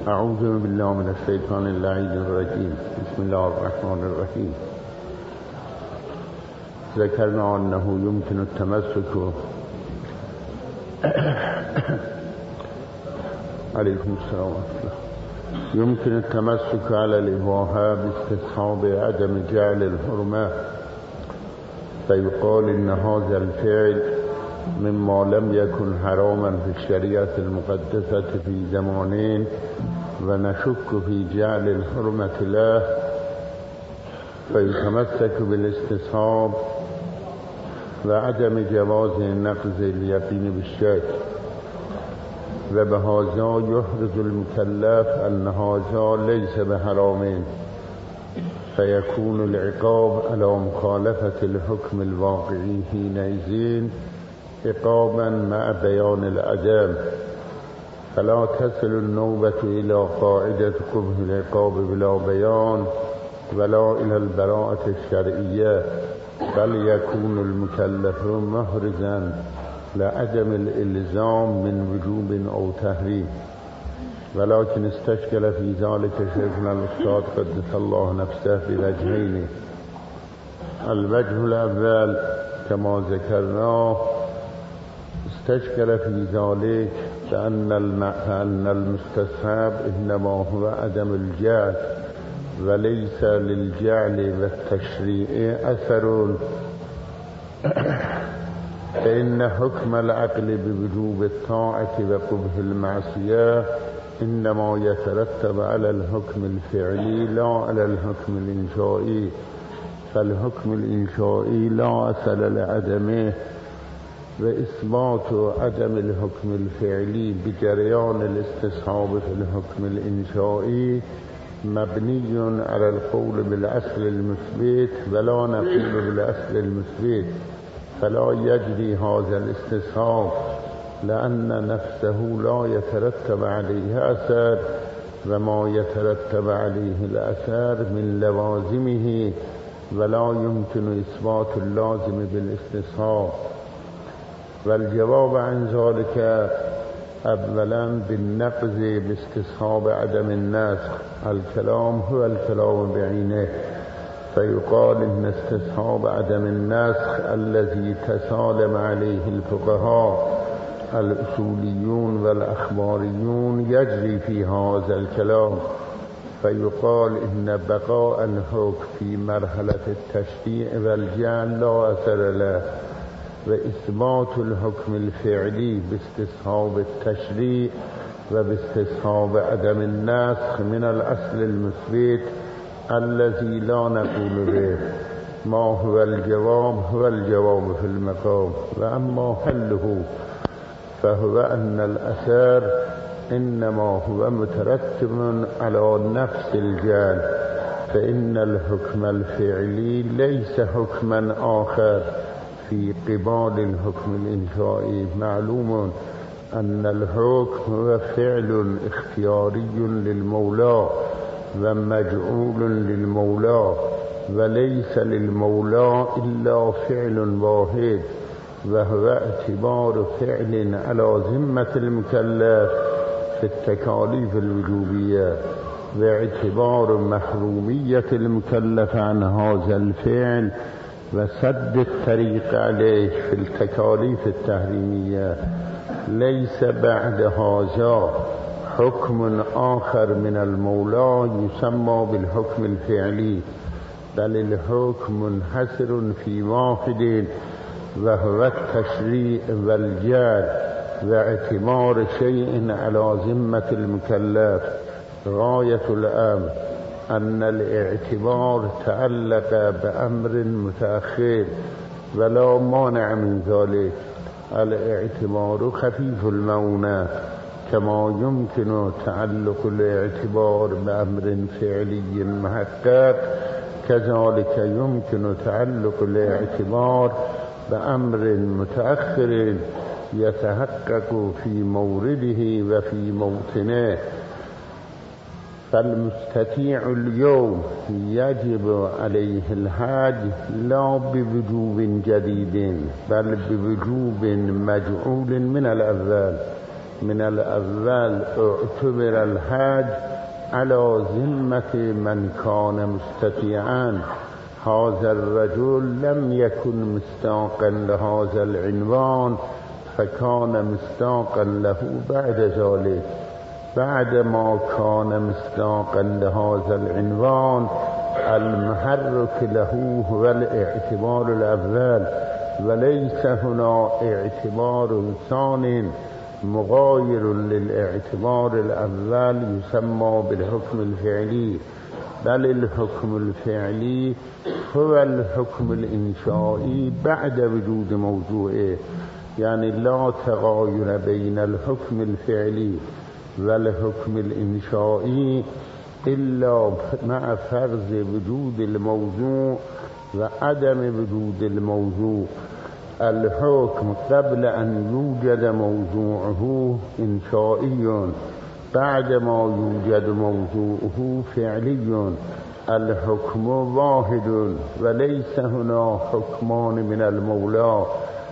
اعوذ بالله من الشیطان اللعین الرجیم. بسم الله الرحمن الرحیم. ذکرنا انه يمكن التمسك عليكم السلام يمكن التمسك على الإباحة باستصحاب عدم جعل الحرمة، فيقال إن هذا الفعل مما لم يكن حراما في الشريعة المقدسة في زمانين، ونشك في جعل الحرمة له، فيتمسك بالاستصحاب وعدم جواز نقض اليقين بالشك، وبهذا يحرز المكلف أن هذا ليس بحرام، فيكون العقاب على مخالفة الحكم الواقعي حينئذ عقابا مع بيان العدم، فلا تصل النوبة إلى قاعدة قبح العقاب بلا بيان ولا إلى البراءة الشرعية، بل يكون المكلف محرزا لعدم الإلزام من وجوب أو تحريم. ولكن استشكل في ذلك شيخنا الأستاذ قدس الله نفسه بوجهين. الوجه الأول كما ذكرنا استشكل في ذلك فأن المستصحب إنما هو عدم الجعل، وليس للجعل والتشريع أثر، فإن حكم العقل بوجوب الطاعة وقبح المعصية إنما يترتب على الحكم الفعلي لا على الحكم الإنشائي، فالحكم الإنشائي لا أصل لعدمه، وإثبات عدم الحكم الفعلي بجريان الاستصحاب في الحكم الإنشائي مبني على القول بالأصل المثبت ولا نقول بالأصل المثبت، فلا يجري هذا الاستصحاب لأن نفسه لا يترتب عليه أثر، وما يترتب عليه الأثر من لوازمه، ولا يمكن إثبات اللازم بالاستصحاب. والجواب عن ذلك أولا بالنقض باستصحاب عدم النسخ. الكلام هو الكلام بعينه، فيقال إن استصحاب عدم النسخ الذي تسالم عليه الفقهاء الأصوليون والأخباريون يجري في هذا الكلام، فيقال إن بقاء الحكم في مرحلة التشريع والجعل لا أثر له، وإثبات الحكم الفعلي باستصحاب التشريع وباستصحاب عدم النسخ من الأصل المثبت الذي لا نقول به. ما هو الجواب؟ هو الجواب في المقام. وأما حله فهو أن الأثر إنما هو مترتب على نفس الجعل، فإن الحكم الفعلي ليس حكما آخر في قبال الحكم الإنشائي. معلوم أن الحكم هو فعل اختياري للمولى ومجعول للمولى، وليس للمولى إلا فعل واحد، وهو اعتبار فعل على ذمة المكلف في التكاليف الوجوبية، واعتبار محرومية المكلف عن هذا الفعل وسد الطريق عليه في التكاليف التحريمية. ليس بعد هذا حكم آخر من المولى يسمى بالحكم الفعلي، بل الحكم منحصر في واحد وهو التشريع والجعل واعتبار شيء على ذمة المكلف. غاية الأمر أن الاعتبار تعلق بأمر متأخر ولا مانع من ذلك. الاعتبار خفيف المونة، كما يمكن تعلق الاعتبار بأمر فعلي محقق، كذلك يمكن تعلق الاعتبار بأمر متأخر يتحقق في مورده وفي موطنه. فالمستطيع اليوم يجب عليه الحج لا بوجوب جديد بل بوجوب مجعول من الأول، من الأول اعتبر الحج على ذمة من كان مستطيعا. هذا الرجل لم يكن مستاقا لهذا العنوان، فكان مستاقا له بعد ذلك. بعد ما كان مستاقا لهذا العنوان، المحرك له هو الاعتبار الأول، وليس هنا اعتبار ثان مغاير للاعتبار الأول يسمى بالحكم الفعلي، بل الحكم الفعلي هو الحكم الإنشائي بعد وجود موضوعه. يعني لا تغاير بين الحكم الفعلي والحكم الإنشائي إلا مع فرض وجود الموضوع وعدم وجود الموضوع. الحكم قبل أن يوجد موضوعه إنشائي، بعد ما يوجد موضوعه فعلي. الحكم واحد وليس هنا حكمان من المولى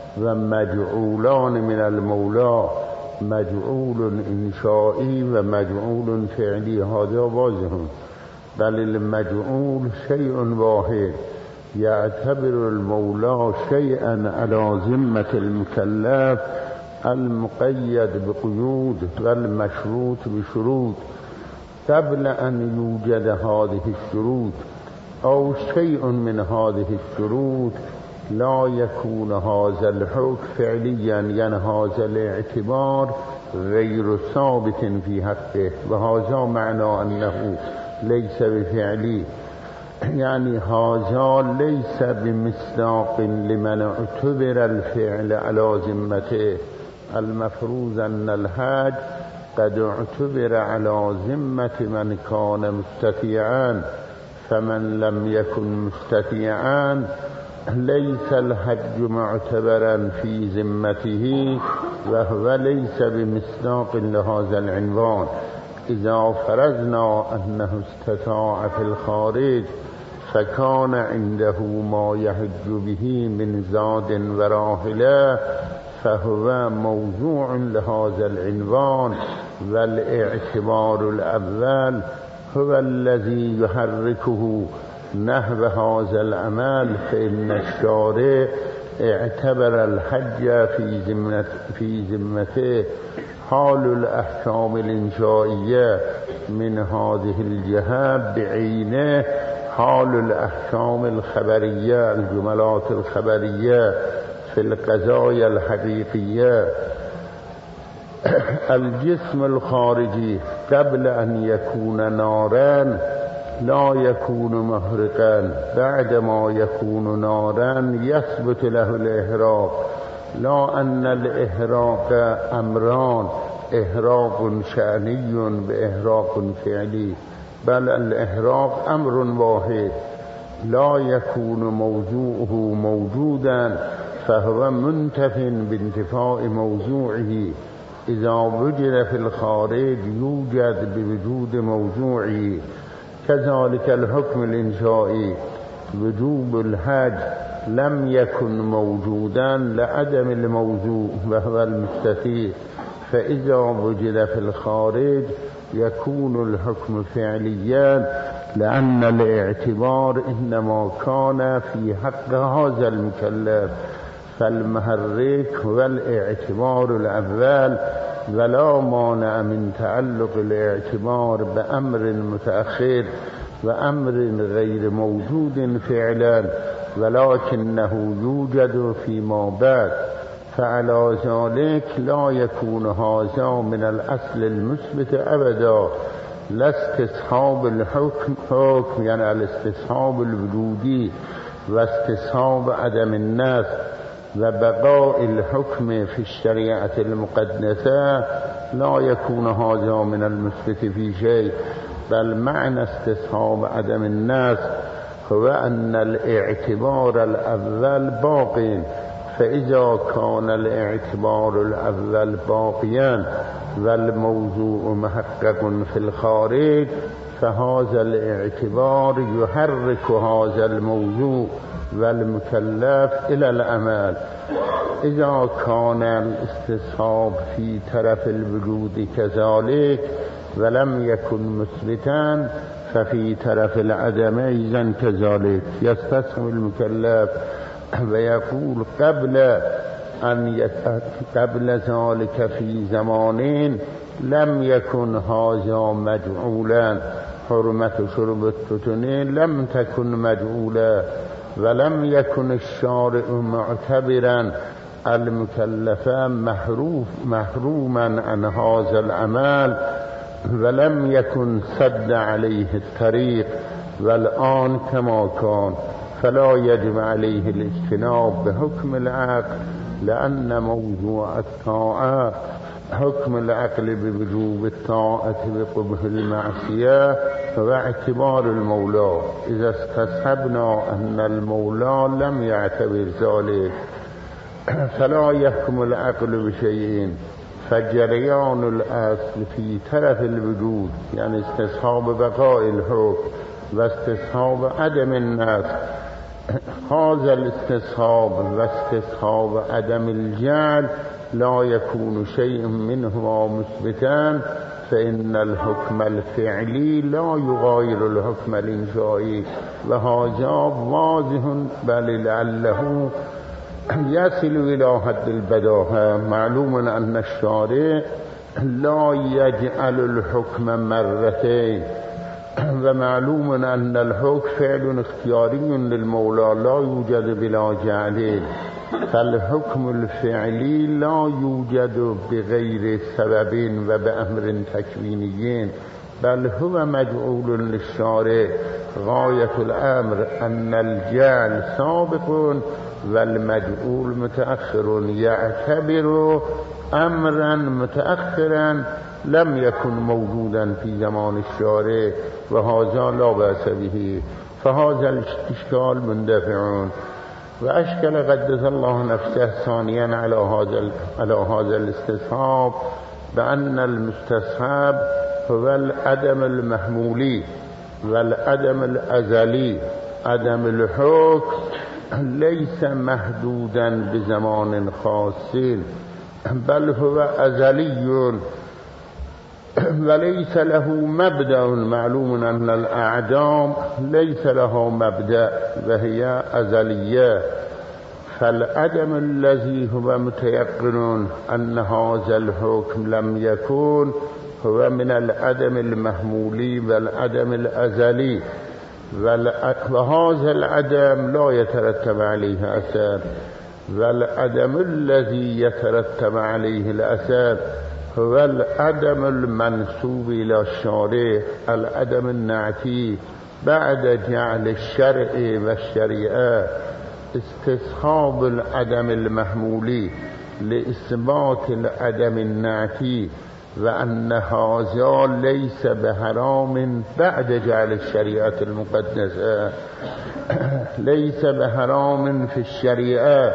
ومجعولان من المولى، مجعول إنشائي ومجعول فعلي، هذا واضح. بل المجعول شيء واحد، يعتبر المولى شيئا على ذمة المكلف المقيد بقيود والمشروط بشروط. قبل أن يوجد هذه الشروط أو شيء من هذه الشروط لا يكون هذا الحكم فعليا، يعني هذا الاعتبار غير ثابت في حقه، وهذا معنى أنه ليس بفعلي. يعني هذا ليس بمصداق لمن اعتبر الفعل على ذمته. المفروض أن الحج قد اعتبر على ذمة من كان مستطيعا، فمن لم يكن مستطيعا ليس الحج معتبرا في ذمته، وهو ليس بمصداق لهذا العنوان. إذا فرضنا أنه استطاع في الخارج فكان عنده ما يحج به من زاد وراحلة، فهو موضوع لهذا العنوان، والاعتبار الأول هو الذي يحركه نحو هذا العمل. فإن الشارع اعتبر الحج في ذمته. حال الأحكام الإنشائية من هذه الجهة بعينه حال الأحكام الخبرية، الجملات الخبرية في القضايا الحقيقية. الجسم الخارجي قبل أن يكون نارا لا يكون محرقا، بعدما يكون نارا يثبت له الإحراق. لا أن الإحراق أمران، إحراق شأني بإحراق فعلي، بل الإحراق أمر واحد لا يكون موضوعه موجودا، فهو منتف بانتفاء موضوعه. إذا وجد في الخارج يوجد بوجود موضوعه. كذلك الحكم الإنشائي، وجوب الحج لم يكن موجودا لعدم الموضوع وهو المستطيع، فإذا وجد في الخارج يكون الحكم فعليا، لأن الاعتبار إنما كان في حق هذا المكلف. فالمحرك هو الاعتبار الأول، ولا مانع من تعلق الاعتبار بأمر متأخر وأمر غير موجود فعلا، ولكنه يوجد فيما بعد. فعلى ذلك لا يكون هذا من الأصل المثبت أبدا. لا استصحاب الحكم حكم، يعني الاستصحاب الوجودي واستصحاب عدم النفس وبقاء الحكم في الشريعة المقدسة لا يكون هذا من المثبت في شيء، بل معنى استصحاب عدم الناس هو أن الاعتبار الأول باق. فإذا كان الاعتبار الأول باقيا والموضوع محقق في الخارج، فهذا الاعتبار يحرك هذا الموضوع والمكلف إلى العمل. اذا كان الاستصحاب في طرف الوجود كذلك ولم يكن مثبتا ففي طرف العدم ايضا كذلك. يستصحب المكلف ويقول قبل ذلك في زمانين لم يكن هذا مجعولا، حرمة شرب التتنين لم تكن مجعولا، ولم يكن الشارع معتبرا المكلفا محروما عن هذا العمل، ولم يكن سد عليه الطريق، والآن كما كان فلا يجب عليه الاجتناب بحكم العقل، لأن موضوع الطاعة حكم العقل بوجوب الطاعة بقبح المعصية واعتبار المولى. إذا استصحبنا أن المولى لم يعتبر ذلك فلا يحكم العقل بشيء، فجريان الأصل في طرف الوجود يعني استصحاب بقاء الحكم واستصحاب عدم النفس. هذا الاستصحاب واستصحاب عدم الجعل لا يكون شيء منهما مثبتا، فإن الحكم الفعلي لا يغاير الحكم الإنشائي، وهذا واضح بل لعله يصل إلى حد البداهة. معلوم أن الشارع لا يجعل الحكم مرتين، ومعلوم أن الحكم فعل اختياري للمولى لا يوجد بلا جعل، فالحكم الفعلي لا يوجد بغير سبب وبأمر تكويني، بل هو مجعول للشارع. غاية الأمر أن الجعل سابق والمجعول متأخر، يعتبر أمرا متأخرا لم يكن موجودا في زمان الشارع، وهذا لا بأس به، فهذا الاشكال مندفع. وأشكل قدس الله نفسه ثانيا على هذا الاستصحاب بأن المستصحب هو العدم المحمولي والعدم الأزلي. عدم الحكم ليس محدودا بزمان خاص، بل هو أزلي وليس له مبدأ. معلوم أن الأعدام ليس له مبدأ وهي أزلية، فالعدم الذي هو متيقن أن هذا الحكم لم يكن هو من العدم المحمولي والعدم الأزلي، وهذا العدم لا يترتب عليه أثر، والعدم الذي يترتب عليه الأثر هو العدم المنسوب إلى الشارع، العدم النعتي بعد جعل الشرع والشريعة. استصحاب العدم المحمولي لإثبات العدم النعتي، وأن هذا ليس بحرام بعد جعل الشريعة المقدسة، ليس بحرام في الشريعة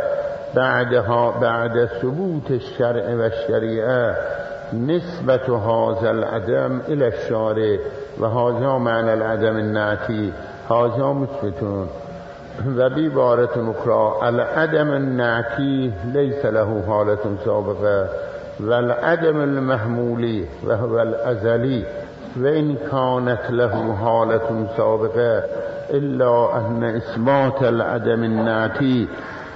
بعد ثبوت الشرع والشريعة، نسبة هذا العدم إلى الشارع، وهذا معنى العدم النعتي، هذا مثبتون. وبعبارة أخرى العدم النعتي ليس له حالة سابقة، والعدم المحمولي وهو الأزلي وإن كانت له حالة سابقة، إلا أن إثبات العدم النعتي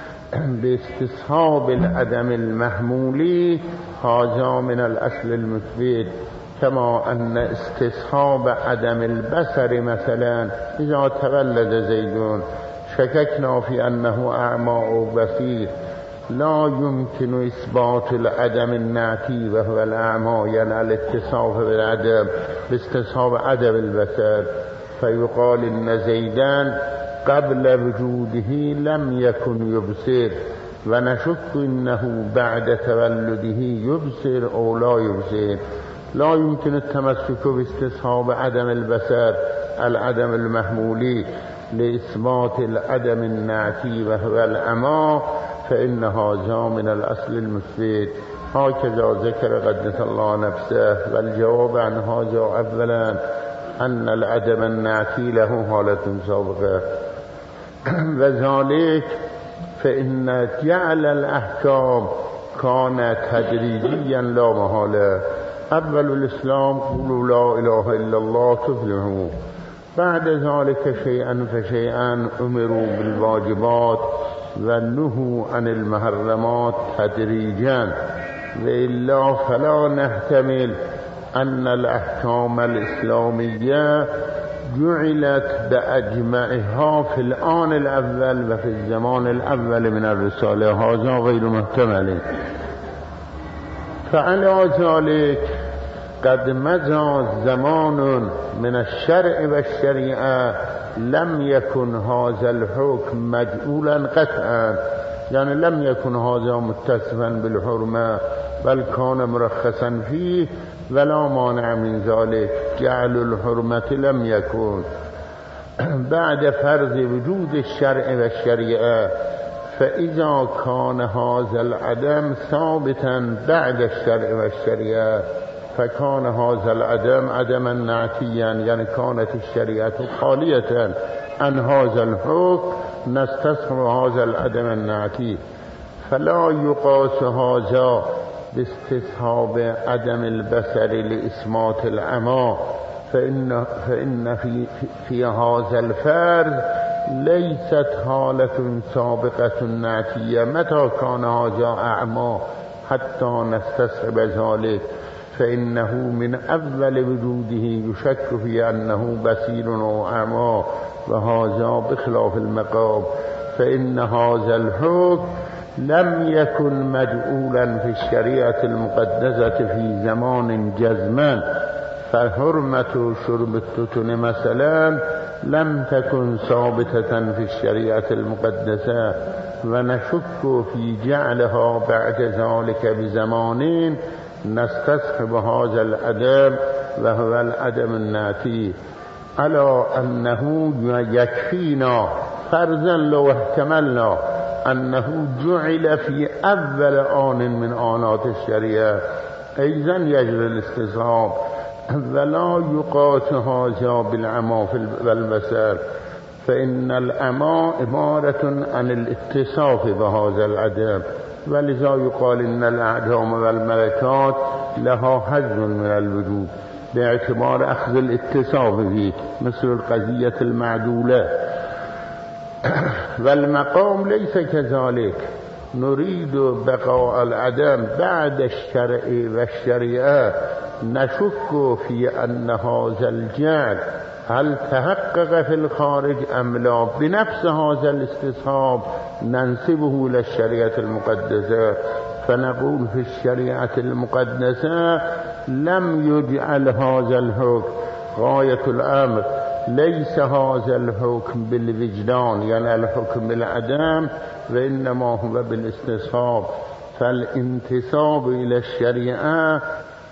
باستصحاب العدم المحمولي هذا من الأصل المثبت، كما أن استصحاب عدم البصر مثلا إذا تولد زيد شككنا في أنه أعمى أو بصير، لا يمكن إثبات العدم النعتي وهو الأعمى، يعني الاتصاف بالعدم باستصحاب عدم البصر، فيقال إن زيدان قبل وجوده لم يكن يبصر، ونشك إنه بعد تولده يبصر أو لا يبصر. لا يمكن التمسك باستصحاب عدم البصر العدم المحمولي لإثبات العدم النعتي وهو العمى، فإن هذا من الأصل المثبت. هكذا ذكر قدس الله نفسه. والجواب عن هذا أولا أن العدم النعتي له حالة سابقة، وذلك فإن جعل الأحكام كان تدريجيا لا محالة. أول الإسلام قولوا لا إله إلا الله تفلحوا، بعد ذلك شيئا فشيئا أمروا بالواجبات ونهوا عن المحرمات تدريجا، وإلا فلا نحتمل أن الأحكام الإسلامية جعلت بأجمعها في الآن الأول وفي الزمان الأول من الرسالة، هذا غير محتمل. فعلى ذلك قد مضى زمان من الشرع والشريعة لم يكن هذا الحكم مجعولا قطعا، يعني لم يكن هذا متصفا بالحرمة بل كان مرخصا فيه ولا مانع من ذلك. جعل الحرمة لم يكن بعد فرض وجود الشرع والشريعة، فإذا كان هذا العدم ثابتا بعد الشرع والشريعة فكان هذا العدم عدما نعتيا، يعني كانت الشريعة خالية عن هذا الحكم نستصحب هذا العدم النعتي، فلا يقاس هذا باستصحاب عدم البصر لإسمات العمى، فإن في هذا الفرض ليست حالة سابقة نعتية. متى كان هذا أعمى حتى نستصحب ذلك؟ فإنه من أول وجوده يشك في أنه بصير أو أعمى، وهذا بخلاف المقام، فإن هذا الحكم لم يكن مجعولا في الشريعة المقدسة في زمان جزما، فحرمة شرب التتن مثلا لم تكن ثابتة في الشريعة المقدسة، ونشك في جعلها بعد ذلك بزمانين نستصحب هذا العدم وهو العدم الناتي، على أنه يكفينا فرضا لو احتملنا أنه جعل في أول آن من آنات الشريعة أيضا يجري الاستصحاب، ولا يقاس هذا بالعمى والبصر، فإن العمى عبارة عن الاتصاف بهذا العدم، ولذا يقال إن الأعدام والملكات لها حظ من الوجود باعتبار أخذ الاتصاف به، مثل القضية المعدولة. والمقام ليس كذلك، نريد بقاء العدم بعد الشرع والشريعة، نشك في أن هذا الجعل هل تحقق في الخارج أم لا، بنفس هذا الاستصحاب ننسبه إلى الشريعة المقدسة، فنقول في الشريعة المقدسة لم يجعل هذا الحكم غاية الأمر، ليس هذا الحكم بالوجدان يعني الحكم بالعدم، وإنما هو بالاستصحاب، فالانتساب إلى الشريعة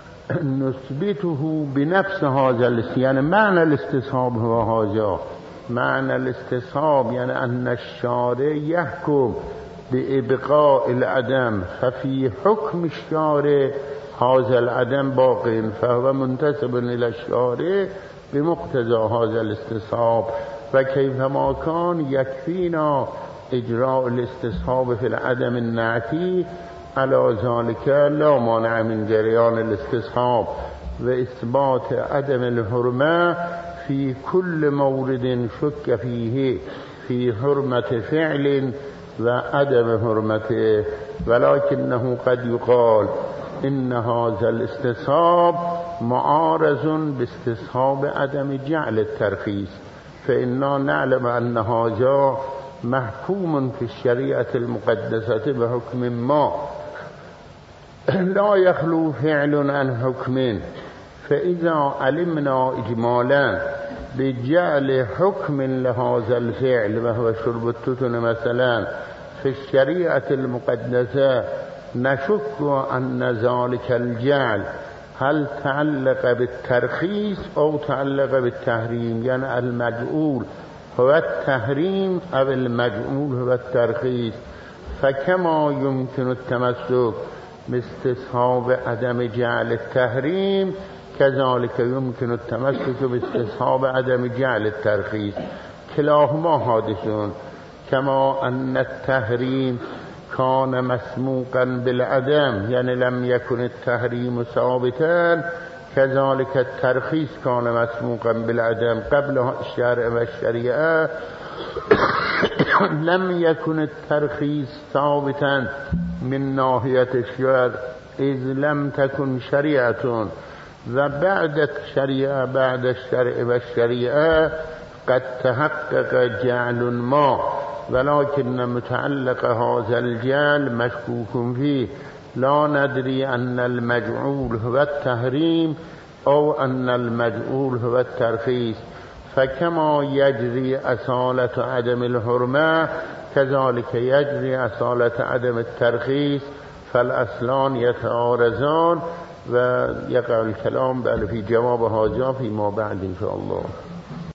نثبته بنفس هذا يعني معنى الاستصحاب هو هذا، معنى الاستصحاب يعني أن الشارع يحكم بإبقاء العدم، ففي حكم الشارع هذا العدم باقي، فهو منتسب إلى الشارع بمقتضى هذا الاستصحاب، وكيفما كان يكفينا إجراء الاستصحاب في العدم النعتي، على ذلك لا مانع من جريان الاستصحاب وإثبات عدم الحرمة في كل مورد شك فيه في حرمة فعل وعدم حرمته، ولكنه قد يقال إن هذا الاستصحاب معارض باستصحاب عدم جعل الترخيص، فإننا نعلم أن هذا محكوم في الشريعة المقدسة بحكم ما لا يخلو فعل عن حكم، فإذا علمنا إجمالا بجعل حكم لهذا الفعل وهو شرب التتن مثلا في الشريعة المقدسة، نشك أن ذلك الجعل هل تعلق بالترخيص أو تعلق بالتحريم، يعني المجعول هو التحريم أو المجعول هو الترخيص، فكما يمكن التمسك باستصحاب عدم جعل التحريم كذلك يمكن التمسك باستصحاب عدم جعل الترخيص، كلاهما حادثون، كما أن التحريم كان مسموقا بالعدم، يعني لم يكن التحريم ثابتا، كذلك الترخيص كان مسموقا بالعدم قبل الشرع والشريعة. لم يكن الترخيص ثابتا من ناحية الشرع إذ لم تكن شريعة، وبعد الشريعة بعد الشرع والشريعة قد تحقق جعل ما، ولكن متعلق هذا الجعل مشكوك فيه، لا ندري أن المجعول هو التحريم أو أن المجعول هو الترخيص. فكما يجري أصالة عدم الحرمة كذلك يجري أصالة عدم الترخيص، فالأصلان يتعارضان، ويقع الكلام في جواب هذا فيما بعد إن شاء الله.